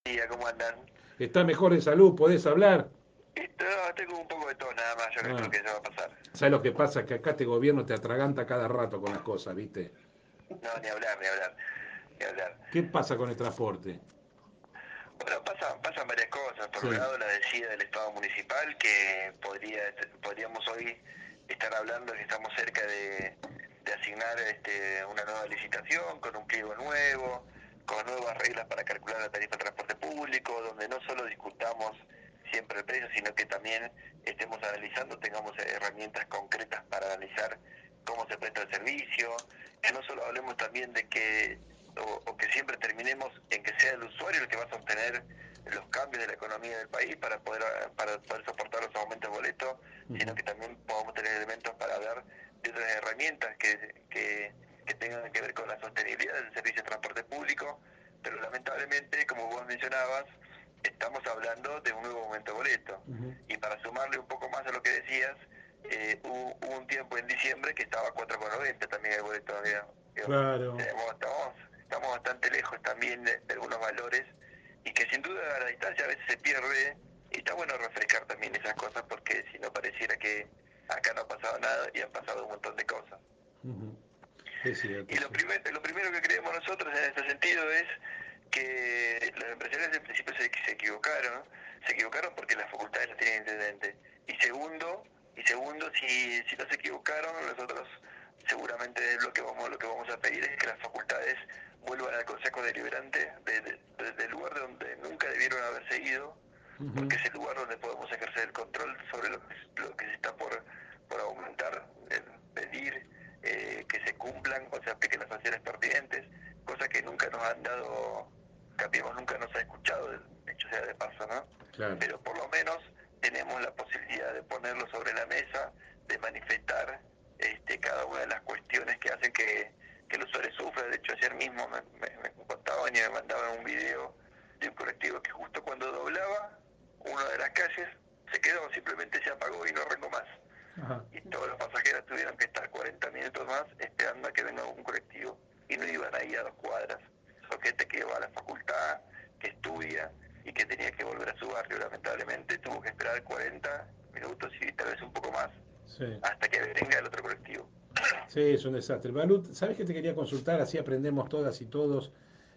Día, ¿cómo andan? ¿Está mejor de salud? ¿Podés hablar? Tengo un poco de tos nada más, yo creo Ah, que eso va a pasar. ¿sabes lo que pasa? Que acá este gobierno te atraganta cada rato con las cosas, ¿viste? No, ni hablar, ni hablar, ni hablar. ¿Qué pasa con el transporte? Bueno, pasan varias cosas. Por un Sí. lado, la decida del Estado municipal, que podríamos hoy estar hablando que estamos cerca de asignar una nueva licitación con un pliego nuevo, con nuevas reglas para calcular la tarifa de transporte público, donde no solo discutamos siempre el precio, sino que también estemos analizando, tengamos herramientas concretas para analizar cómo se presta el servicio, que no solo hablemos también de que o que siempre terminemos en que sea el usuario el que va a sostener los cambios de la economía del país para poder soportar los aumentos de boletos, sino Ujú. que también podamos tener elementos para hablar de otras herramientas que tengan que ver con la sostenibilidad del servicio de transporte público, pero lamentablemente, como vos mencionabas, estamos hablando de un nuevo aumento de boleto. Ujú. Y para sumarle un poco más a lo que decías, hubo un tiempo en diciembre que estaba a 4,90 también el boleto, digamos. Claro. Estamos bastante lejos también de algunos valores y que sin duda a la distancia a veces se pierde y está bueno refrescar también esas cosas porque si no pareciera que acá no ha pasado nada y han pasado un montón de cosas. Ujú. Es cierto, Y sí. lo primero que creemos nosotros en este sentido es que los empresarios en principio se equivocaron porque las facultades las tienen intendente. Y segundo, si no se equivocaron, nosotros seguramente lo que vamos a pedir es que las facultades vuelvan al Consejo Deliberante del lugar donde nunca debieron haberse ido, Ujú. porque es el lugar donde podemos ejercer el control sobre lo que se está por aumentar, pedir que se cumplan o se apliquen las sanciones pertinentes, cosa que nunca nos han dado, cambiemos, nunca nos ha escuchado, hecho sea de paso, ¿no? Claro. Pero por lo menos tenemos la posibilidad de ponerlo sobre la mesa, de manifestar cada una de las cuestiones que hacen que el usuario sufra. De hecho, ayer mismo me contaban y me mandaban un video de un colectivo que justo cuando doblaba una de las calles se quedó, simplemente se apagó y no arrancó más Ajá. y todos los pasajeros tuvieron que estar 40 minutos más esperando a que venga un colectivo y no iban ahí a 2 cuadras. Son gente que va a la facultad, que estudia y que tenía que volver a su barrio. Lamentablemente tuvo que esperar 40 minutos y tal vez un poco más Sí. hasta que venga el otro colectivo. Sí, es un desastre. Balut, ¿sabes qué te quería consultar? Así aprendemos todas y todos,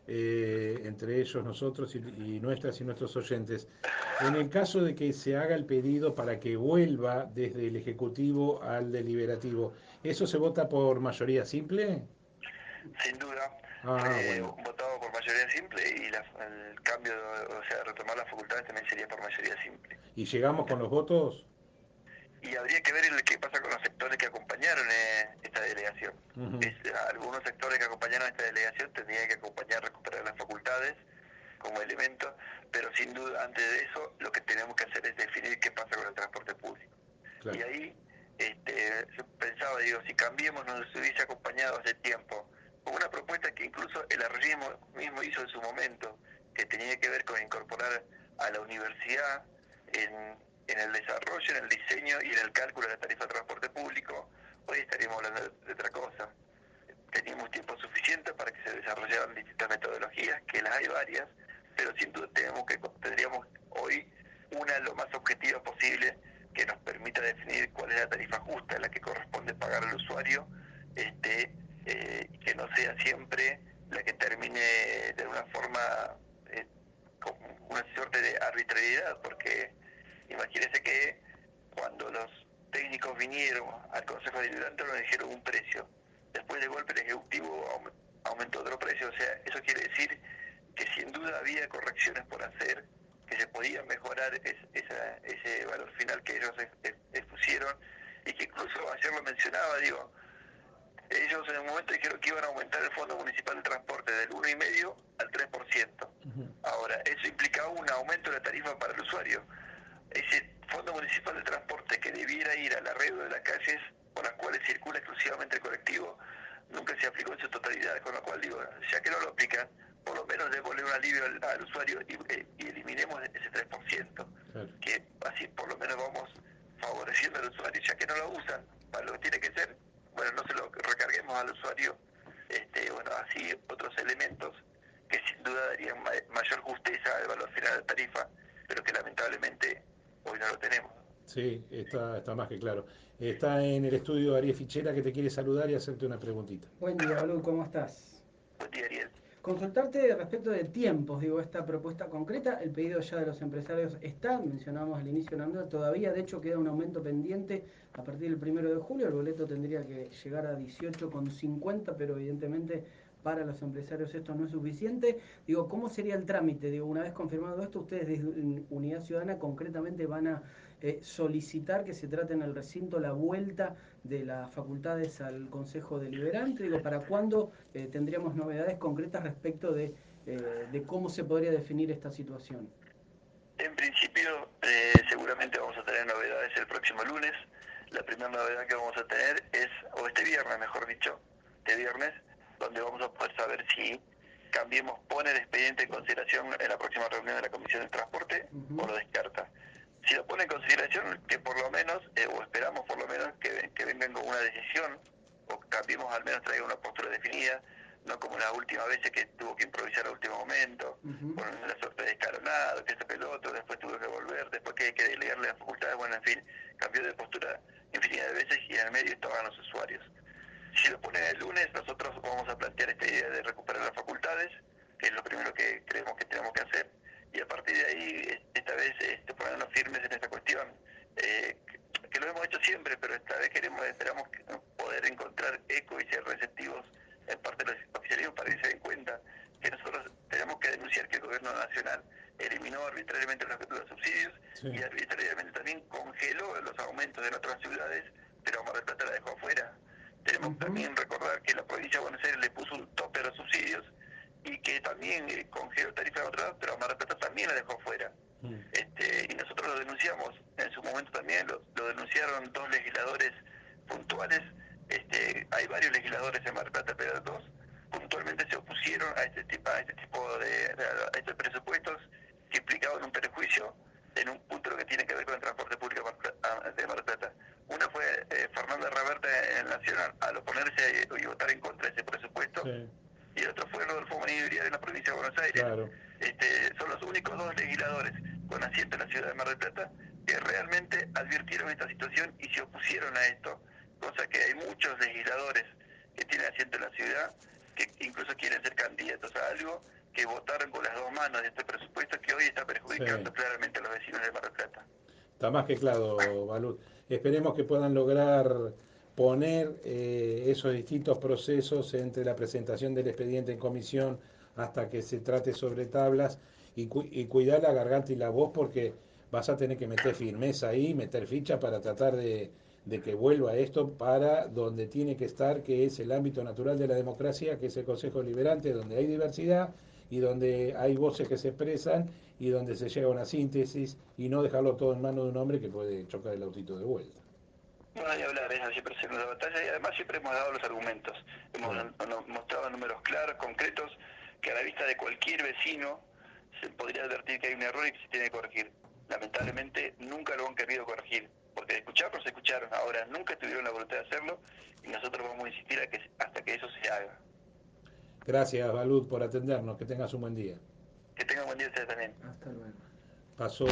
entre ellos nosotros y nuestras y nuestros oyentes. En el caso de que se haga el pedido para que vuelva desde el Ejecutivo al Deliberativo, ¿eso se vota por mayoría simple? Sin duda, Ah, fue bueno. votado por mayoría simple y el cambio, o sea, retomar las facultades también sería por mayoría simple. ¿Y llegamos con los votos? Y habría que ver qué pasa con los sectores que acompañaron esta delegación. Ujú. Algunos sectores que acompañaron esta delegación tendrían que acompañar a recuperar las facultades como elemento, pero sin duda antes de eso lo que tenemos que hacer es definir qué pasa con el transporte público. Y Claro. ahí yo pensaba, digo, si Cambiemos nos hubiese acompañado hace tiempo con una propuesta que incluso el arreglismo mismo hizo en su momento, que tenía que ver con incorporar a la universidad en el desarrollo, en el diseño y en el cálculo de la tarifa de transporte público, hoy estaríamos hablando de otra cosa. Teníamos tiempo suficiente para que se desarrollaran distintas metodologías, que las hay varias, pero sin duda tendríamos hoy una lo más objetiva posible que nos permita definir cuál es la tarifa justa, la que corresponde pagar al usuario, y que no sea siempre la que termine de alguna forma eh, con una suerte de arbitrariedad, porque imagínense que cuando los técnicos vinieron al Consejo Deliberante nos dijeron un precio, después de golpe el Ejecutivo aumentó otro precio, o sea, eso quiere decir que sin duda había correcciones por hacer, que se podía mejorar ese valor final que ellos expusieron y que incluso ayer lo mencionaba, digo, ellos en un momento dijeron que iban a aumentar el Fondo Municipal de Transporte del 1,5 al 3%. Ujú. Ahora, eso implicaba un aumento de la tarifa para el usuario. Ese Fondo Municipal de Transporte que debiera ir al arreglo de las calles por las cuales circula exclusivamente el colectivo, nunca se aplicó en su totalidad, con lo cual digo, ya que no lo aplican, por lo menos démosle un alivio al usuario y eliminemos ese 3%, Claro. que así por lo menos vamos favoreciendo al usuario, ya que no lo usan para lo que tiene que ser, bueno, no se lo recarguemos al usuario, bueno, así otros elementos que sin duda darían mayor justeza al valor final de la tarifa, pero que lamentablemente hoy no lo tenemos. Sí, está más que claro. Está en el estudio Ariel Fichera que te quiere saludar y hacerte una preguntita. Buen día, Balú, ¿cómo estás? Buen día, Ariel. Consultarte respecto de tiempos, digo, esta propuesta concreta, el pedido ya de los empresarios está, mencionábamos al inicio de la nota, todavía de hecho queda un aumento pendiente a partir del 1 de julio, el boleto tendría que llegar a 18,50, pero evidentemente para los empresarios esto no es suficiente. Digo, ¿cómo sería el trámite? Digo, una vez confirmado esto, ustedes desde Unidad Ciudadana concretamente van a solicitar que se trate en el recinto la vuelta de las facultades al Consejo Deliberante. Digo, ¿para cuándo tendríamos novedades concretas respecto de cómo se podría definir esta situación? En principio, seguramente vamos a tener novedades el próximo lunes. La primera novedad que vamos a tener es, o este viernes, mejor dicho, este viernes, donde vamos a poder saber si Cambiemos pone el expediente en consideración en la próxima reunión de la Comisión de Transporte o lo descarta. Si lo pone en consideración, que por lo menos, o esperamos por lo menos, que vengan con una decisión, o Cambiemos al menos traiga una postura definida, no como las últimas veces que tuvo que improvisar al último momento, con la suerte de escalonado, que este peloto, después tuvo que volver, después que hay que delegarle las facultades, bueno, en fin, cambió de postura infinidad de veces y en el medio estaban los usuarios. Si lo ponen el lunes, nosotros vamos a plantear esta idea de recuperar las facultades, que es lo primero que creemos que tenemos que hacer, y a partir de ahí, esta vez, ponernos firmes en esta cuestión, que lo hemos hecho siempre, pero esta vez esperamos poder encontrar eco y ser receptivos en parte de los oficialismos para que se den cuenta que nosotros tenemos que denunciar que el gobierno nacional eliminó arbitrariamente los subsidios y arbitrariamente también congeló los aumentos en otras ciudades, pero a Mar del Plata la dejó afuera. Tenemos también recordar que la provincia de Buenos Aires le puso un tope a los subsidios y que también congeló tarifas de otro lado, pero a Mar del Plata también la dejó afuera. Y nosotros lo denunciamos, en su momento también lo denunciaron dos legisladores puntuales, hay varios legisladores en Mar del Plata, pero dos puntualmente se opusieron a este tipo a estos presupuestos que implicaban un perjuicio en un punto lo que tiene que ver con el transporte público de Mar del Plata. Una fue Fernanda Raberta en el Nacional al oponerse y votar en contra de ese presupuesto, y el otro fue Rodolfo Manini en la provincia de Buenos Aires. Claro. Son los únicos dos legisladores con asiento en la ciudad de Mar del Plata que realmente advirtieron esta situación y se opusieron a esto, cosa que hay muchos legisladores que tienen asiento en la ciudad que incluso quieren ser candidatos a algo, que votaron con las dos manos de este presupuesto que hoy está perjudicando claramente a los vecinos de Mar del Plata. Está más que claro, Balud. Esperemos que puedan lograr poner esos distintos procesos entre la presentación del expediente en comisión hasta que se trate sobre tablas y cuidar la garganta y la voz porque vas a tener que meter firmeza ahí, meter ficha para tratar de que vuelva esto para donde tiene que estar, que es el ámbito natural de la democracia, que es el Consejo Deliberante, donde hay diversidad y donde hay voces que se expresan y donde se llega a una síntesis y no dejarlo todo en manos de un hombre que puede chocar el autito de vuelta. No hay que hablar, esa siempre ha sido una batalla y además siempre hemos dado los argumentos. Hemos mostrado números claros, concretos, que a la vista de cualquier vecino se podría advertir que hay un error y que se tiene que corregir. Lamentablemente nunca lo han querido corregir, porque de escucharlos se escucharon, ahora nunca tuvieron la voluntad de hacerlo y nosotros vamos a insistir hasta que eso se haga. Gracias, Balud, por atendernos. Que tengas un buen día. Que tengan buen día ustedes también. Hasta luego. Pasó